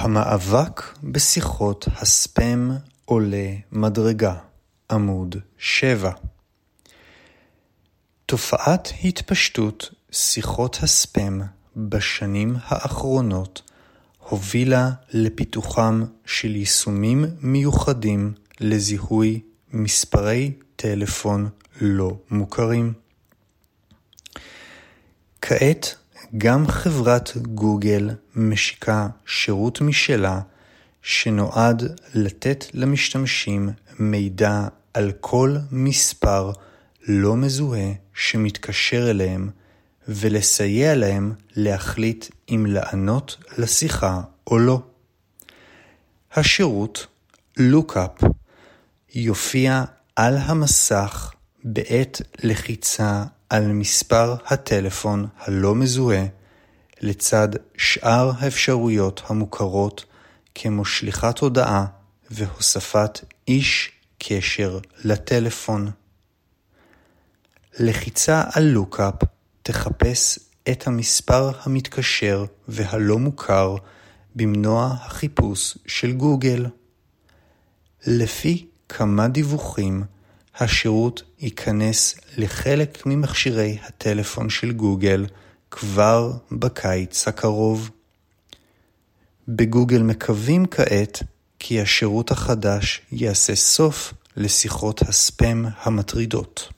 המאבק בשיחות הספאם עולה מדרגה, עמוד 7. תופעת התפשטות שיחות הספאם בשנים האחרונות הובילה לפיתוחם של יישומים מיוחדים לזיהוי מספרי טלפון לא מוכרים. כעת גם חברת גוגל משיקה שירות משלה שנועד לתת למשתמשים מידע על כל מספר לא מזוהה שמתקשר אליהם ולסייע להם להחליט אם לענות לשיחה או לא. השירות לוקאפ יופיע על המסך בעת לחיצה על מספר הטלפון הלא מזוהה לצד שאר האפשרויות המוכרות כמו שליחת הודעה והוספת איש קשר לטלפון. לחיצה על לוקאפ תחפש את המספר המתקשר והלא מוכר במנוע החיפוש של גוגל. לפי כמה דיווחים, השירות ייכנס לחלק ממכשירי הטלפון של גוגל כבר בקיץ הקרוב. בגוגל מקווים כעת כי השירות החדש יעשה סוף לשיחות הספאם המטרידות.